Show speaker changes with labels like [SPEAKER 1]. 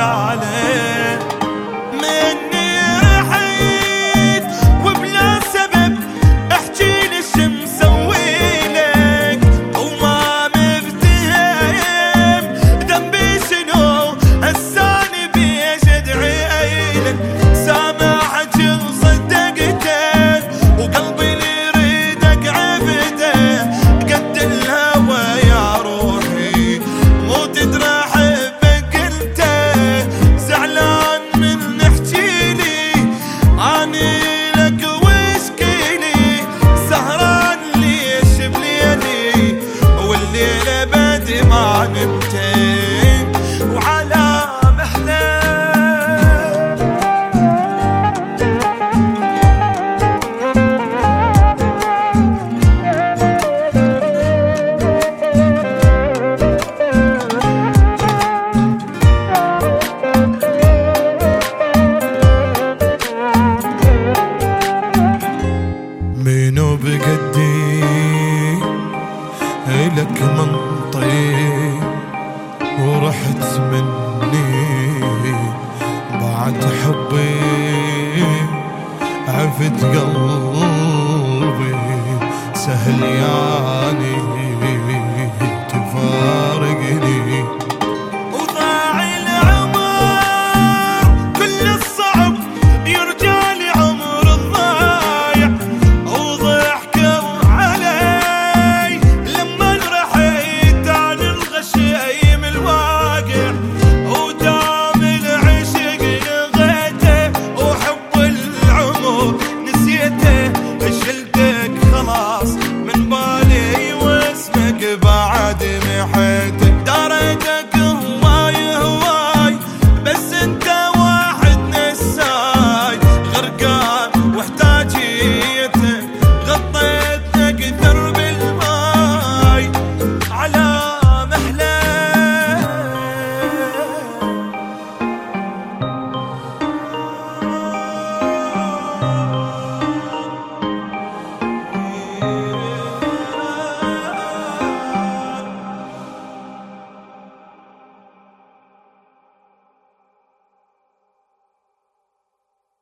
[SPEAKER 1] عليه مني رحيت وبلا سبب احجيلي شو مسويلك وما مفتهم ذنبي شنو هساني بيش ادعيلك سامعك وصدقتك وقلبي اللي يريدك عبده قد الهوى يا روحي مو تدري احبك انت زعلان من احجيلي اني لك واشكيلي سهران ليش بليلي والليل بدي ما نمتين وعلى مهله منو بقدي إلك منطي ورحت من